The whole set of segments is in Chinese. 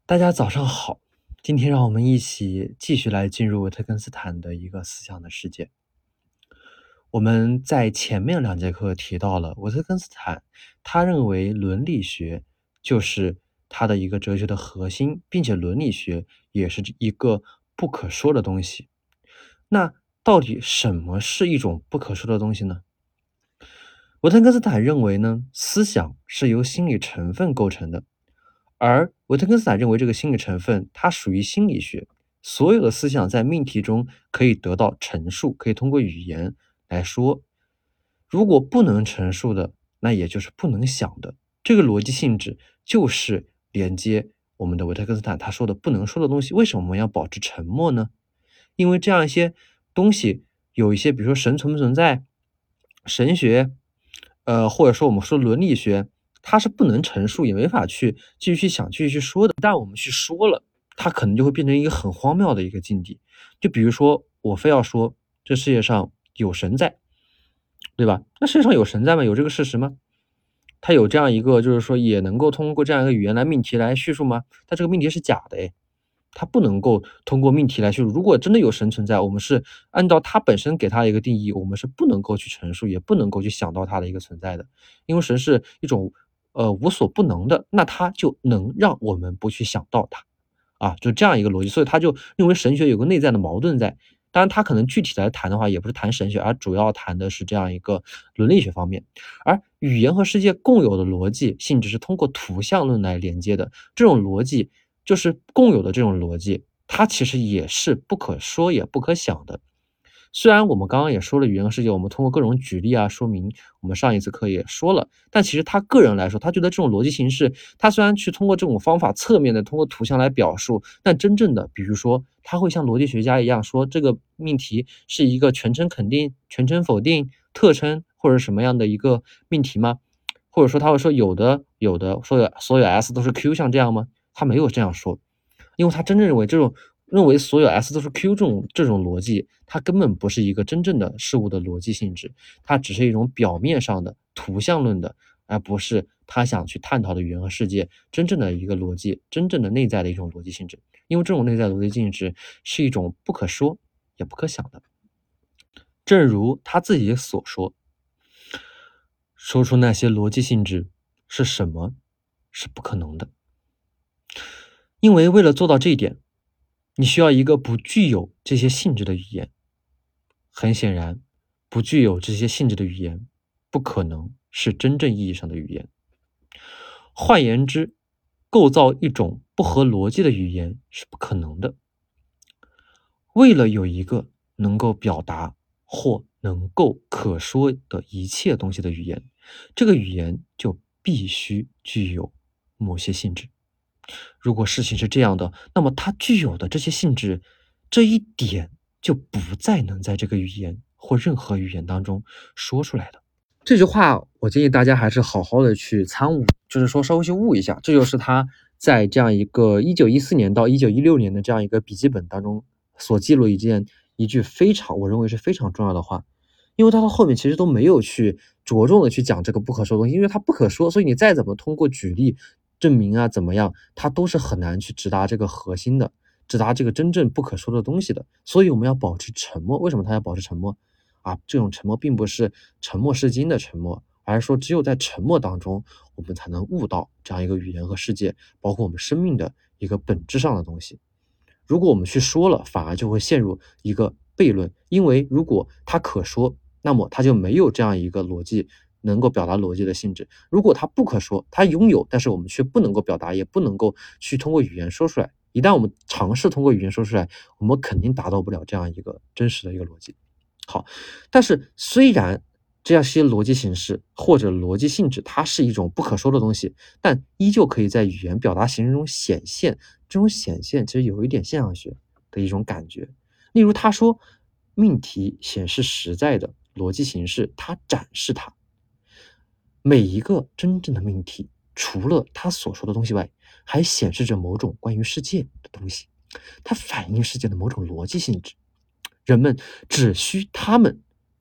大家早上好，今天让我们一起继续来进入维特根斯坦的一个思想的世界。我们在前面2节课提到了维特根斯坦，他认为伦理学就是他的一个哲学的核心，并且伦理学也是一个不可说的东西。那到底什么是一种不可说的东西呢？维特根斯坦认为呢，思想是由心理成分构成的，而维特根斯坦认为这个心理成分它属于心理学，所有的思想在命题中可以得到陈述，可以通过语言来说。如果不能陈述的，那也就是不能想的。这个逻辑性质就是连接我们的维特根斯坦他说的不能说的东西。为什么我们要保持沉默呢？因为这样一些东西有一些，比如说神存不存在、神学，或者说我们说伦理学，它是不能陈述，也没法去继续去想、继续去说的。但我们去说了，它可能就会变成一个很荒谬的一个境地。就比如说，我非要说这世界上有神在，对吧？那世界上有神在吗？有这个事实吗？它有这样一个，就是说也能够通过这样一个语言来命题来叙述吗？它这个命题是假的诶，它不能够通过命题来叙述。如果真的有神存在，我们是按照它本身给它的一个定义，我们是不能够去陈述，也不能够去想到它的一个存在的。因为神是一种无所不能的，那它就能让我们不去想到它啊，就这样一个逻辑。所以他就认为神学有个内在的矛盾在。当然，他可能具体来谈的话，也不是谈神学，而主要谈的是这样一个伦理学方面。而语言和世界共有的逻辑性质是通过图像论来连接的，这种逻辑就是共有的这种逻辑，它其实也是不可说也不可想的。虽然我们刚刚也说了语言和世界，我们通过各种举例啊说明，我们上一次课也说了，但其实他个人来说，他觉得这种逻辑形式，他虽然去通过这种方法侧面的通过图像来表述，但真正的，比如说他会像逻辑学家一样说这个命题是一个全称肯定、全称否定、特称或者什么样的一个命题吗？或者说他会说有的所有 S 都是 Q 像这样吗？他没有这样说，因为他真正认为所有 S 都是 Q 这种逻辑，它根本不是一个真正的事物的逻辑性质，它只是一种表面上的图像论的，而不是他想去探讨的语言和世界真正的一个逻辑，真正的内在的一种逻辑性质。因为这种内在逻辑性质是一种不可说也不可想的。正如他自己所说，说出那些逻辑性质是什么是不可能的。因为为了做到这一点，你需要一个不具有这些性质的语言。很显然，不具有这些性质的语言不可能是真正意义上的语言。换言之，构造一种不合逻辑的语言是不可能的。为了有一个能够表达或能够可说的一切东西的语言，这个语言就必须具有某些性质。如果事情是这样的，那么它具有的这些性质，这一点就不再能在这个语言或任何语言当中说出来的。这句话，我建议大家还是好好的去参悟，就是说稍微去悟一下。这就是他在这样一个1914年到1916年的这样一个笔记本当中所记录一句非常，我认为是非常重要的话。因为他到后面其实都没有去着重的去讲这个不可说的东西，因为它不可说，所以你再怎么通过举例证明啊怎么样，它都是很难去直达这个核心的，直达这个真正不可说的东西的。所以我们要保持沉默。为什么他要保持沉默啊？这种沉默并不是沉默是金的沉默，而是说只有在沉默当中，我们才能悟到这样一个语言和世界，包括我们生命的一个本质上的东西。如果我们去说了，反而就会陷入一个悖论，因为如果它可说，那么它就没有这样一个逻辑能够表达逻辑的性质。如果它不可说，它拥有，但是我们却不能够表达，也不能够去通过语言说出来。一旦我们尝试通过语言说出来，我们肯定达到不了这样一个真实的一个逻辑。好，但是虽然这样些逻辑形式或者逻辑性质，它是一种不可说的东西，但依旧可以在语言表达形式中显现。这种显现其实有一点现象学的一种感觉。例如他说，命题显示实在的逻辑形式，它展示它。每一个真正的命题，除了他所说的东西外，还显示着某种关于世界的东西，它反映世界的某种逻辑性质。人们只需他们这种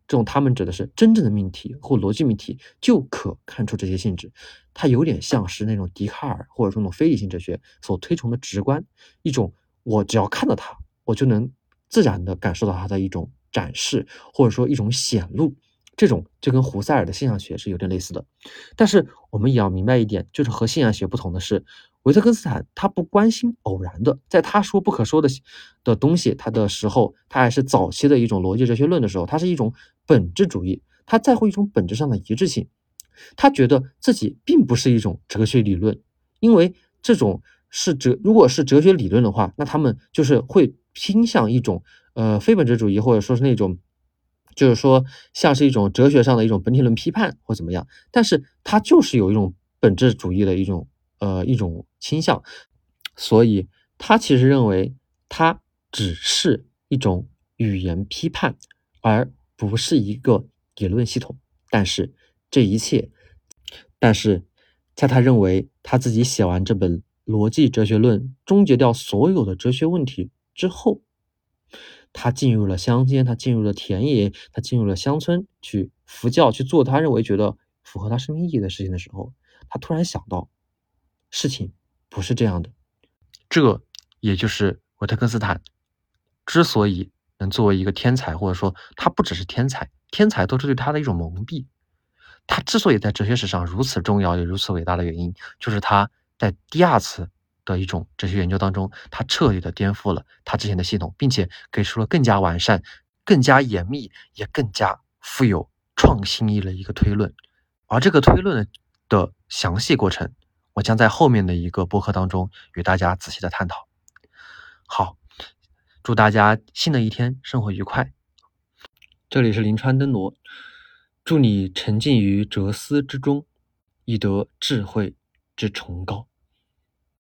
这种他们指的是真正的命题或逻辑命题，就可看出这些性质。它有点像是那种笛卡尔或者说那种非理性哲学所推崇的直观，一种我只要看到它，我就能自然的感受到它的一种展示，或者说一种显露。这种就跟胡塞尔的现象学是有点类似的。但是我们也要明白一点，就是和现象学不同的是，维特根斯坦他不关心偶然的，在他说不可说的东西他的时候，他还是早期的一种逻辑哲学论的时候，他是一种本质主义，他在乎一种本质上的一致性。他觉得自己并不是一种哲学理论，因为这种如果是哲学理论的话，那他们就是会倾向一种非本质主义，或者说是那种就是说像是一种哲学上的一种本体论批判或怎么样，但是他就是有一种本质主义的一种倾向，所以他其实认为它只是一种语言批判，而不是一个理论系统。但是这一切，但是在他认为他自己写完这本逻辑哲学论，终结掉所有的哲学问题之后，他进入了乡间，他进入了田野，他进入了乡村去服教，去做他认为觉得符合他生命意义的事情的时候，他突然想到，事情不是这样的。这也就是维特根斯坦之所以能作为一个天才，或者说他不只是天才，天才都是对他的一种蒙蔽。他之所以在哲学史上如此重要也如此伟大的原因，就是他在第二次的一种哲学研究当中，他彻底的颠覆了他之前的系统，并且给出了更加完善、更加严密，也更加富有创新意的一个推论。而这个推论的详细过程，我将在后面的一个播客当中与大家仔细的探讨。好，祝大家新的一天生活愉快。这里是临川灯罗，祝你沉浸于哲思之中，以得智慧之崇高。